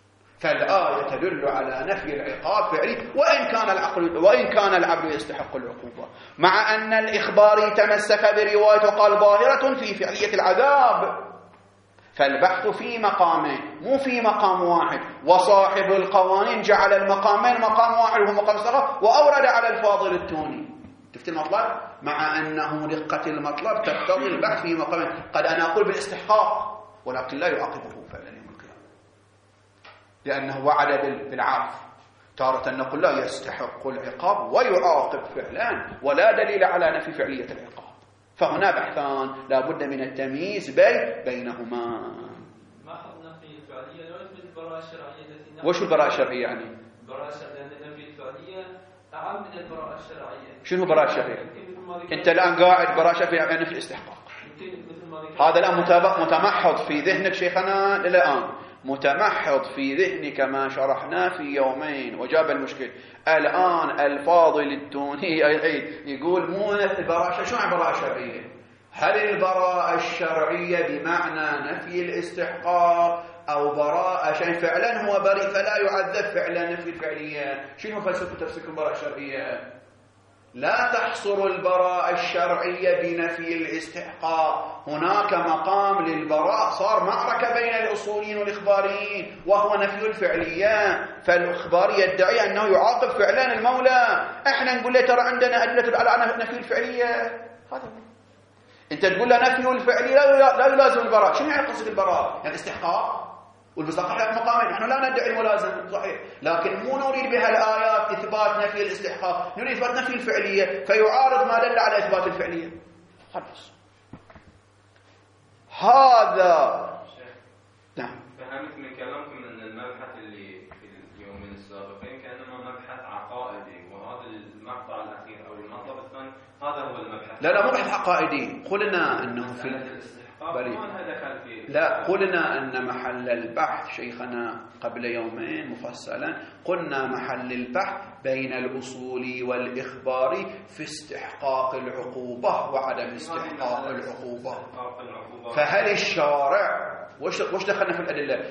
فالآية تدل على نفي العقاب فعلي وإن كان العبد يستحق العقوبة، مع أن الإخباري تمسك برواية وقال ظاهرة في فعلية العذاب. فالبحث في مقامين مو في مقام واحد، وصاحب القوانين جعل المقامين مقام واحد وهو مقام الصغر، وأورد على الفاضل التوني. تفت المطلب؟ مع أنه دقة المطلب تقتضي البحث في مقامين. قد أنا أقول بالاستحقاق ولكن لا يعاقبه فعلا يوم القيامة، لأنه وعد بالعفو. تارة نقول لا، يستحق العقاب ويعاقب فعلا، ولا دليل على نفي فعلية العقاب. فهنا بحثان لا بد من التمييز بينهما. ما حطنا في الفعلية لا يثبت البراءة الشرعية التي وش البراءة الشرعية يعني؟ البراءة الشرعية لأن نفي الفعلية أعم من البراءة الشرعية. شنو براءة الشرعية؟ أنت الآن قاعد براءة شرعية يعني نفي الاستحقاق. هذا الآن متمحض في ذهنك شيخنا الآن، متمحض في ذهنك ما شرحناه في يومين وجاب المشكل. الآن الفاضل التوني يقول مو البراءة. شو عن براءة شرعية؟ هل البراءة الشرعية بمعنى نفي الاستحقاق أو براءة شيء فعلا هو بريء فلا يعذب فعلا نفي الفعلية؟ شنو فلسفة تفسير البراءة الشرعية؟ لا تحصر البراءة الشرعية بنفي الاستحقاق، هناك مقام للبراء صار معركة بين الأصوليين والإخباريين وهو نفي الفعلية. فالإخباري يدعي أنه يعاقب فعلا المولى، احنا نقول له ترى عندنا أدلة على نفي الفعلية. هذا انت تقول له نفي الفعلية لا يلازم البراء. شنو يعني قصد البراء؟ يعني الاستحقاق والبصاقة على مقامين. نحن لا ندعي الملازمة صحيح، لكن مو نريد بها الآيات إثبات نفي الاستحقاق، نريد إثبات نفي الفعلية فيعارض ما دل على إثبات الفعلية. خلاص هذا. نعم. فهمت من كلامكم أن المبحث اللي في اليومين السابقين كأنما مبحث عقائدي، وهذا المقطع الأخير أو المطلب الثاني هذا هو المبحث. لا مو مبحث عقائدي. قلنا أنه في لا قلنا أن محل البحث شيخنا قبل يومين مفصلا قلنا محل البحث بين الأصولي والإخباري في استحقاق العقوبة وعدم استحقاق العقوبة. فهل الشارع وش دخلنا في الأدلة؟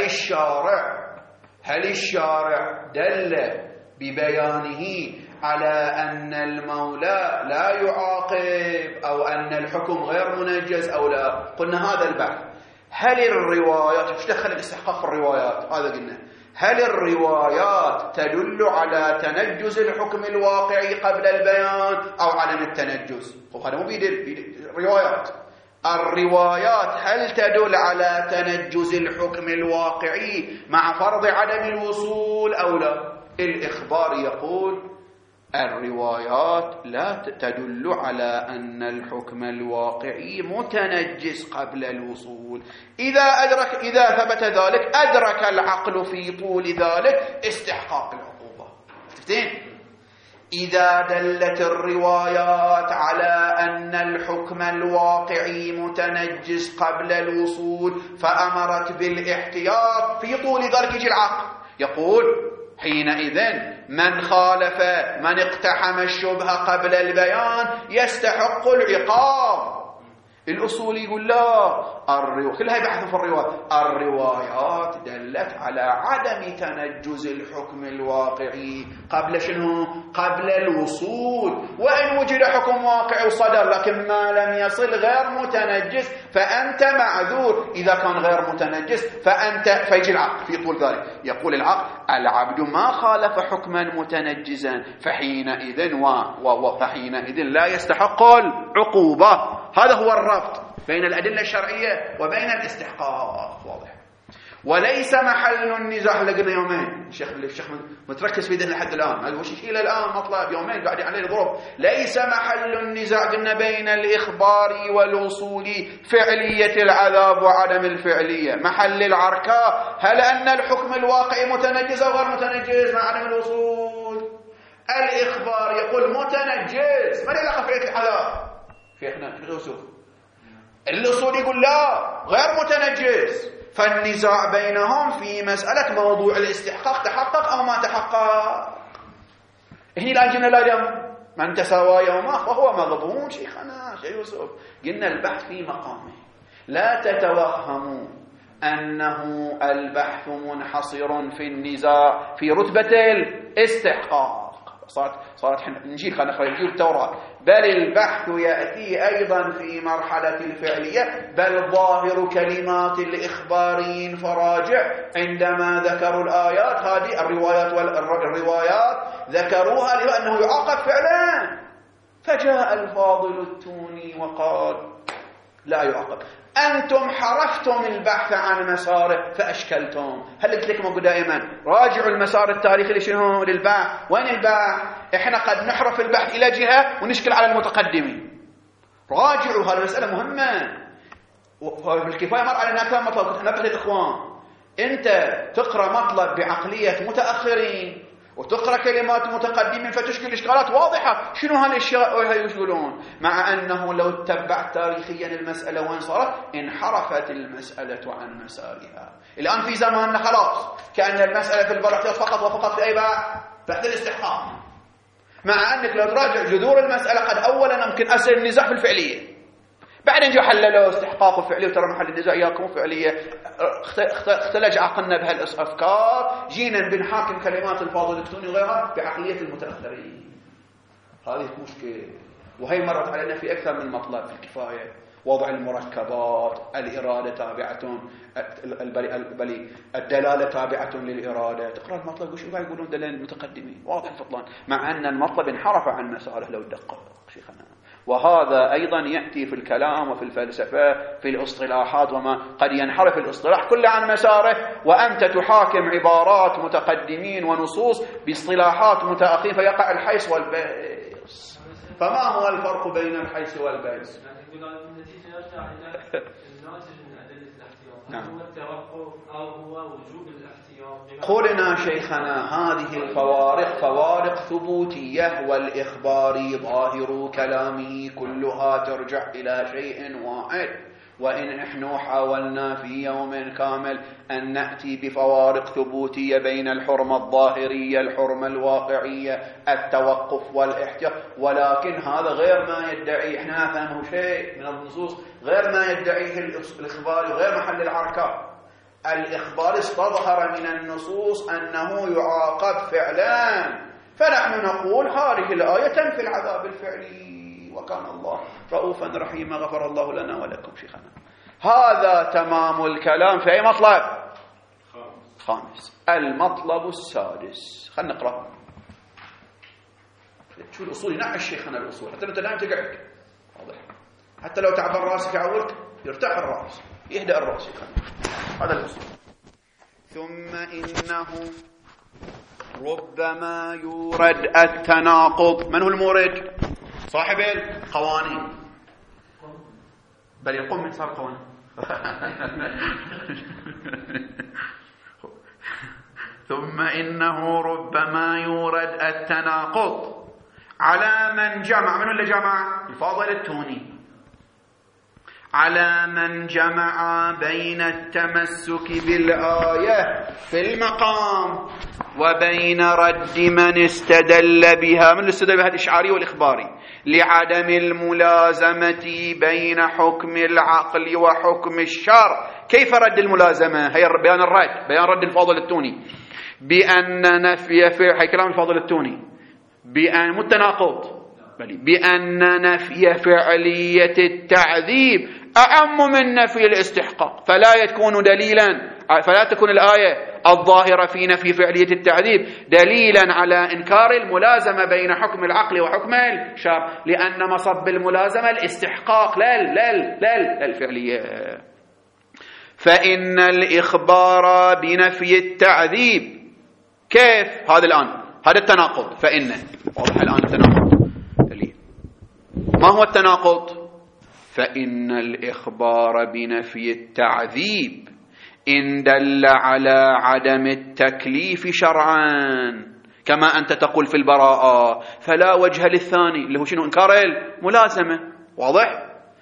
هل الشارع دل ببيانه على أن المولى لا يعاقب أو أن الحكم غير منجز أو لا؟ قلنا هذا البحث. هل الروايات وش دخل الاستحقاق في الروايات؟ هذا قلنا. هل الروايات تدل على تنجز الحكم الواقعي قبل البيان أو عدم التنجز؟ هذا مو بيد الروايات. الروايات هل تدل على تنجز الحكم الواقعي مع فرض عدم الوصول أو لا؟ الإخبار يقول الروايات لا تدل على أن الحكم الواقعي متنجس قبل الوصول. إذا ثبت ذلك أدرك العقل في طول ذلك استحقاق العقوبة. شفتين؟ إذا دلت الروايات على أن الحكم الواقعي متنجس قبل الوصول فأمرت بالاحتياط في طول ذلك يجي العقل يقول حينئذ من خالف من اقتحم الشبهة قبل البيان يستحق العقاب. الأصول يقول لا، كلها يبحثوا في الروايات دلت على عدم تنجز الحكم الواقعي قبل شنو؟ قبل الوصول. وإن وجد حكم واقعي وصدر لكن ما لم يصل غير متنجس فأنت معذور. إذا كان غير متنجس فيجي العقل في طول ذلك يقول العقل العبد ما خالف حكما متنجزا فحينئذ لا يستحق العقوبة. هذا هو الربط بين الأدلة الشرعية وبين الاستحقاق. واضح؟ وليس محل النزاع. لقنا يومين الشيخ متركز في ذهن لحد الآن. هذا وش إلى الآن مطلب يومين قاعد عليه الضرب. ليس محل النزاع قلنا بين الإخبار والوصول فعلية العذاب وعدم الفعلية. محل العركة هل أن الحكم الواقعي متنجز أو غير متنجز مع عدم الوصول. الإخبار يقول متنجز. ما له علاقة فعلية العذاب شيخنا يوسف. الأصول يقول لا غير متنجز. فالنزاع بينهم في مسألة موضوع الاستحقاق تحقق أو ما تحقق. هنا الآن جينا لا دم من تساوى يومه فهو مغبون. شيخنا شيخ يوسف قلنا البحث في مقامه. لا تتوهموا أنه البحث منحصر في النزاع في رتبة الاستحقاق. صارت نجيل خلينا نجيل التوراة. بل البحث يأتي أيضا في مرحلة الفعلية، بل ظاهر كلمات الإخباريين فراجع عندما ذكروا الآيات هذه الروايات ذكروها لأنه يعاقب فعلا. فجاء الفاضل التوني وقال لا يعاقب، أنتم حرفتم البحث عن مساره فأشكلتم. هل قلت لكم دائما راجعوا المسار التاريخي لشنو؟ للبحث. وين البحث؟ إحنا قد نحرف البحث إلى جهة ونشكل على المتقدمين. راجعوا، هذه مسألة مهمة. والكفاية مر على كم مطلب كنت نبه للإخوان. أنت تقرأ مطلب بعقلية متأخرين وتقرأ كلمات متقدمين فتشكل إشكالات واضحة. شنو هالأشياء يشكلون؟ مع أنه لو تبعت تاريخيا المسألة وين صارت انحرفت المسألة عن مسارها. الآن في زماننا خلاص كأن المسألة في البراءة فقط وفقط في أي بحث الاستحقاق، مع أنك لو تراجع جذور المسألة قد أولا ممكن أصل النزاع في الفعلية، بعدين جو حللوا استحقاق وفعلية، وترى محل النزاع إياكم فعلية. اختلج عقلنا بهالأفكار، جينا بنحاكم كلمات الفاضل التوني وغيرها بعقلية المتأخرين. هذه مشكلة، وهي مرت علينا في أكثر من مطلب في الكفاية. وضع المركبات، الإرادة تابعة، الدلالة تابعة للإرادة. تقرأ المطلب وشو يقولون دلالة المتقدمين واضح الفطلان، مع أن المطلب انحرف عن مساره لو دقق شيخنا. وهذا أيضا يأتي في الكلام وفي الفلسفة في الاصطلاحات، وما قد ينحرف الاصطلاح كله عن مساره، وأنت تحاكم عبارات متقدمين ونصوص باصطلاحات متأخرين فيقع الحيص والبيس. فما هو الفرق بين الحيص والبيس؟ النتيجة يرجع إلى الناتج من أدلة الاحتياط. هل هو التوقف أو هو وجوب الاحتياط؟ قلنا شيخنا هذه الفوارق فوارق ثبوتية، والإخباري ظاهر كلامه كلها ترجع إلى شيء واحد. وإن نحن حاولنا في يوم كامل أن نأتي بفوارق ثبوتية بين الحرمة الظاهرية الحرمة الواقعية التوقف والاحتياط، ولكن هذا غير ما يدعي، احنا نفهمه شيء من النصوص غير ما يدعيه الإخباري وغير محل العركة. الإخبار استظهر من النصوص أنه يعاقب فعلا، فنحن نقول هذه الآية تنفي العذاب الفعلي، وكان الله رؤوفا رحيما غفر الله لنا ولكم شيخنا. هذا تمام الكلام في أي مطلب؟ خامس. المطلب السادس، خلنا نقرأ. شو الأصول؟ ينعش شيخنا الأصول حتى لو تنام تقعد واضح، حتى لو تعبر راسك يعورك يرتاح الرأس يهدأ الرأس شيخنا. هذا الأصول. ثم إنه ربما يورد التناقض. من هو المورد؟ صاحب القوانين. بل يقوم من صار قوانين. ثم إنه ربما يورد التناقض على من جمع. من اللي جمع؟ الفاضل التوني. على من جمع بين التمسك بالآية في المقام وبين رد من استدل بها. من الاستدل بها؟ الإشعاري والإخباري، لعدم الملازمة بين حكم العقل وحكم الشرع. كيف رد الملازمة؟ هي بيان الرد، بيان رد الفاضل التوني بأن نفي هي كلام الفاضل التوني بأن متناقض، بأن نفي فعلية التعذيب أعم من نفي الاستحقاق، فلا تكون الآية الظاهرة في نفي فعلية التعذيب دليلا على إنكار الملازمة بين حكم العقل وحكم الشرع، لأن مصب الملازمة الاستحقاق لا الفعلية. فإن الإخبار بنفي التعذيب كيف؟ هذا الآن هذا التناقض. فإن واضح الآن التناقض. ما هو التناقض؟ فإن الإخبار بنفي التعذيب إن دل على عدم التكليف شرعا كما أنت تقول في البراءة، فلا وجه للثاني اللي هو شنو؟ إنكار الملازمة. واضح؟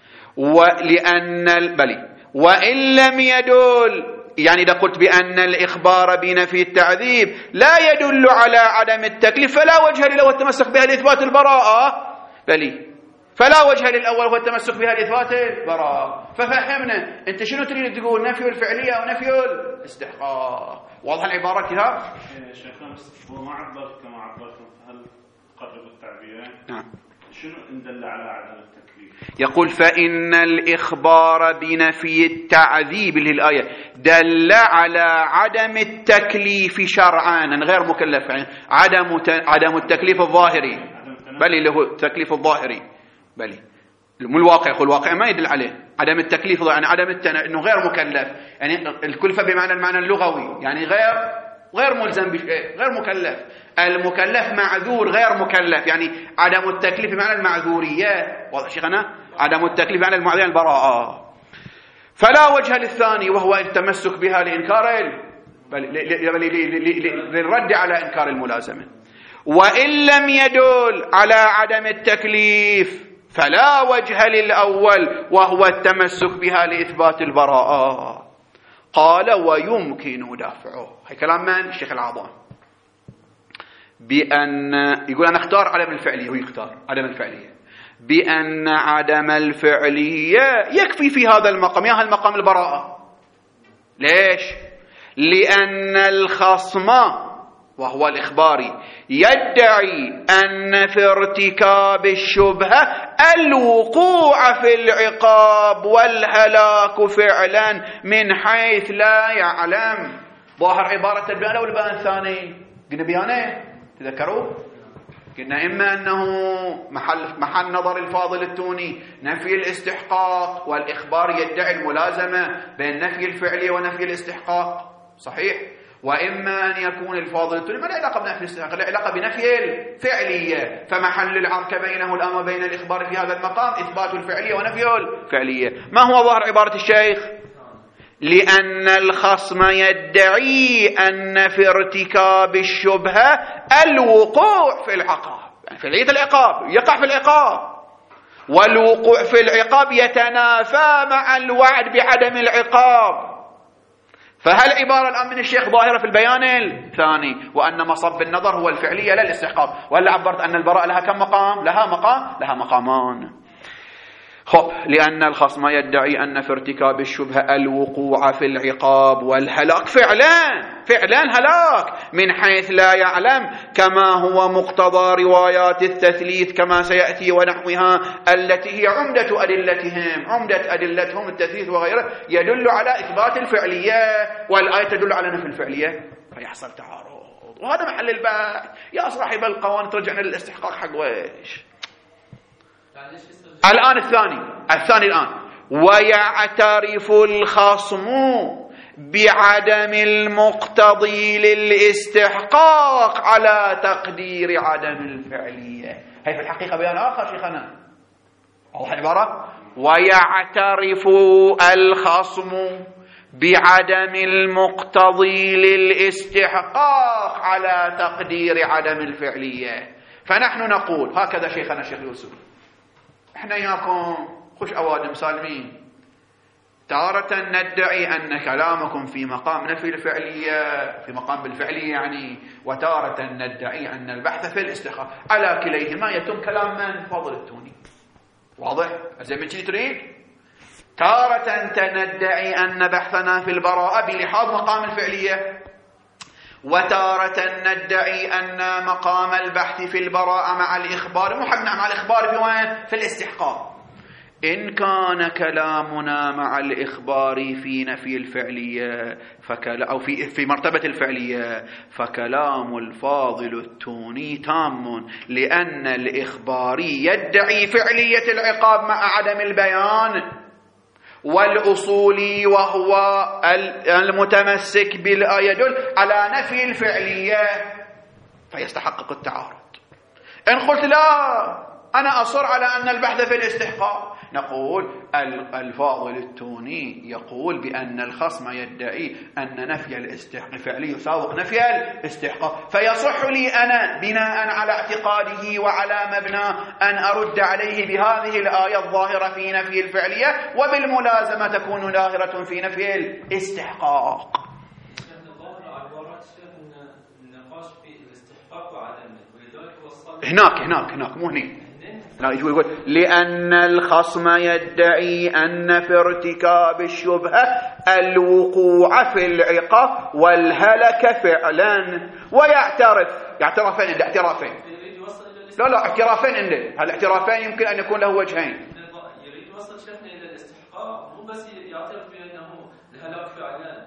وإن لم يدل، يعني إذا قلت بأن الإخبار بنفي التعذيب لا يدل على عدم التكليف فلا وجه له والتمسك بها لإثبات البراءة. فلا وجه للأول هو التمسك بها لإثبات البراءة. ففهمنا أنت شنو تريد تقول، نفي الفعلية أو نفي الاستحقاق؟ واضح العبارة كذا؟ شيخنا هو ما عبرت كما عبرتم، فهل قرب التعبيرين؟ نعم. شنو إن دل على عدم التكليف؟ يقول فإن الإخبار بنفي التعذيب اللي الآية دل على عدم التكليف شرعا غير مكلف، يعني عدم التكليف الظاهري، بل له التكليف الظاهري، بل مو الواقع. يقول الواقع ما يدل عليه عدم التكليف، يعني عدم انه غير مكلف، يعني الكلفة بمعنى المعنى اللغوي، يعني غير ملزم بشيء، غير مكلف. المكلف معذور غير مكلف، يعني عدم التكليف بمعنى المعذورية. واضح شيخنا؟ عدم التكليف بمعنى المعذورية البراءة. فلا وجه للثاني وهو التمسك بها لإنكار للرد على إنكار الملازمة. وإن لم يدل على عدم التكليف فلا وجه للأول وهو التمسك بها لإثبات البراءة. قال ويمكن دفعه. هي كلام من؟ الشيخ العظام. بأن يقول أنا اختار عدم الفعلية، هو يختار عدم الفعلية، بأن عدم الفعلية يكفي في هذا المقام، يا المقام البراءة. ليش؟ لأن الخصم وهو الإخباري يدعي أن في ارتكاب الشبهة الوقوع في العقاب والهلاك فعلا من حيث لا يعلم. ظاهر عبارة البيان أو البيان الثاني؟ قلنا بيانين تذكروا؟ قلنا إما أنه محل نظر الفاضل التوني نفي الاستحقاق، والإخبار يدعي الملازمة بين نفي الفعلية ونفي الاستحقاق، صحيح؟ وإما أن يكون الفاضل التوني ما له علاقة بنفي الاستحقاق، له علاقة بنفي الفعلية. فمحل العرك بينه الآن وبين الإخبار في هذا المقام إثبات الفعلية ونفي الفعلية. ما هو ظاهر عبارة الشيخ؟ لأن الخصم يدعي أن في ارتكاب الشبهة الوقوع في العقاب، يعني فعلية العقاب، يقع في العقاب، والوقوع في العقاب يتنافى مع الوعد بعدم العقاب. فهل عبارة الآن من الشيخ ظاهرة في البيان الثاني، وأن مصب النظر هو الفعلية لا الاستحقاق. ولا عبرت أن البراءة لها كم مقام؟ لها مقامان. خب، لأن الخصم يدعي أن في ارتكاب الشبهة الوقوع في العقاب والهلاك فعلا هلاك من حيث لا يعلم، كما هو مقتضى روايات التثليث كما سيأتي ونحوها التي هي عمدة أدلتهم التثليث وغيره، يدل على إثبات الفعلية، والآية تدل على نفي الفعلية، فيحصل تعارض. وهذا محل البحث يا صاحب القوانين. ترجعنا للاستحقاق حق ويش الآن الثاني الآن. ويعترف الخصم بعدم المقتضي للاستحقاق على تقدير عدم الفعلية. هي في الحقيقة بيان آخر شيخنا. واضح العبارة؟ ويعترف الخصم بعدم المقتضي للاستحقاق على تقدير عدم الفعلية. فنحن نقول هكذا شيخنا الشيخ يوسف، احنا ياكم خوش اوادم سالمين، تارة ندعي ان كلامكم في مقام نفي الفعلية، في مقام بالفعلية يعني، وتارة ندعي ان البحث في الاستحقاق. على كليهما يتم كلام من؟ فاضل التوني. واضح؟ زي ما تريد. تارة ندعي ان بحثنا في البراءة بلحاظ مقام الفعلية، وتارة ندعي أن مقام البحث في البراءة مع الإخبار محقنا مع الإخبار في وين؟ في الاستحقاق. إن كان كلامنا مع الإخبار في نفي الفعلية أو في مرتبة الفعلية فكلام الفاضل التوني تام، لأن الإخباري يدعي فعلية العقاب مع عدم البيان، والأصولي وهو المتمسك بالآية يدل على نفي الفعلية، فيستحقق التعارض. إن قلت لا أنا أصر على أن البحث في الاستحقاق، نقول الفاضل التوني يقول بأن الخصم يدعي أن نفي الفعلي يساوق نفي الاستحقاق، فيصح لي أنا بناء على اعتقاده وعلى مبنى أن أرد عليه بهذه الآية الظاهرة في نفي الفعلية، وبالملازمة تكون ظاهرة في نفي الاستحقاق. هناك مو هني. يقول لأن الخصم يدعي أن في ارتكاب الشبهة الوقوع في العقاب والهلك فعلا، يعترفين عنده اعترافين. لا اعترافين عنده، هالاعترافين يمكن أن يكون له وجهين. يريد يوصل شيخنا إلى الاستحقاق، مو بس يعترف بأنه الهلاك فعلا.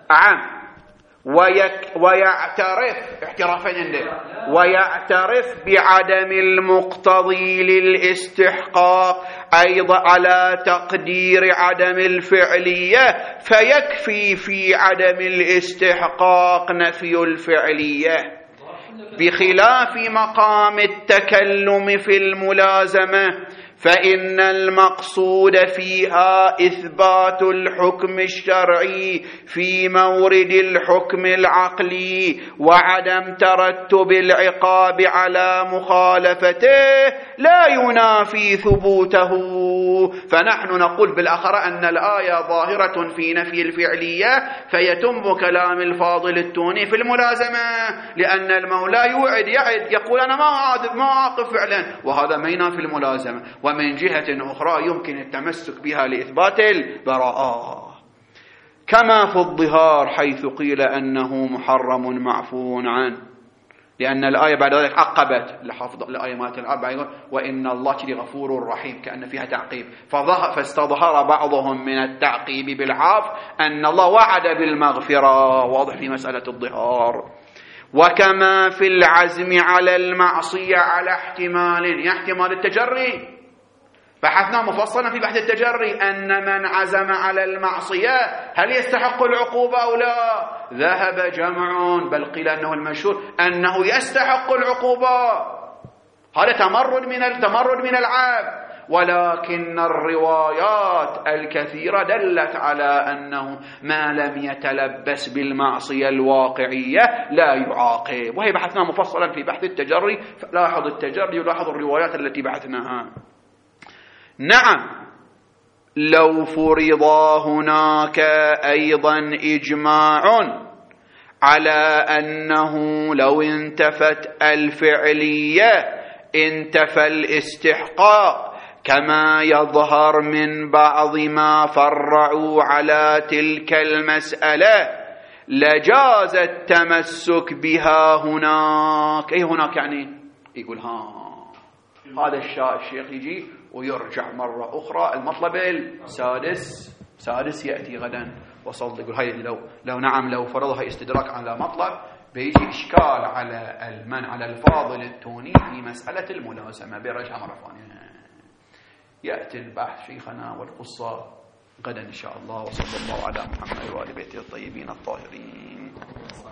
ويعترف اعترافين عنده، ويعترف بعدم المقتضي للاستحقاق أيضا على تقدير عدم الفعلية، فيكفي في عدم الاستحقاق نفي الفعلية، بخلاف مقام التكلم في الملازمة، فإن المقصود فيها إثبات الحكم الشرعي في مورد الحكم العقلي، وعدم ترتب العقاب على مخالفته لا ينافي ثبوته. فنحن نقول بالأخرى أن الآية ظاهرة في نفي الفعلية، فيتم كلام الفاضل التوني في الملازمة، لأن المولى يعد يقول أنا ما أقف فعلا، وهذا ما ينافي الملازمة. ومن جهة أخرى يمكن التمسك بها لإثبات البراءة، كما في الظهار حيث قيل أنه محرم معفو عنه، لأن الآية بعد ذلك عقبت الآيات الأربع يقول وإن الله غفور رحيم، كأن فيها تعقيب، فاستظهر بعضهم من التعقيب بالعاف أن الله وعد بالمغفرة، واضح في مسألة الظهار. وكما في العزم على المعصية على احتمال التجري، بحثنا مفصلا في بحث التجري أن من عزم على المعصية هل يستحق العقوبة أو لا؟ ذهب جمع، بل قيل أنه المشهور أنه يستحق العقوبة، هذا تمرد من العبد. ولكن الروايات الكثيرة دلت على أنه ما لم يتلبس بالمعصية الواقعية لا يعاقب، وهي بحثنا مفصلا في بحث التجري، لاحظ التجري ولاحظ الروايات التي بحثناها. نعم، لو فرض هناك أيضا إجماع على أنه لو انتفت الفعلية انتفى الاستحقاق، كما يظهر من بعض ما فرعوا على تلك المسألة، لجاز التمسك بها هناك. أي هناك يعني يقول هذا الشيخ يجي ويرجع مرة أخرى. المطلب السادس يأتي غدا وصل يقول هاي لو فرضها استدراك على مطلب، بيجي إشكال على على الفاضل التوني في مسألة الملازمة، بيرجع مرة ثانية. يأتي البحث شيخنا والقصة غدا إن شاء الله، وصلى الله على محمد وآل بيته الطيبين الطاهرين.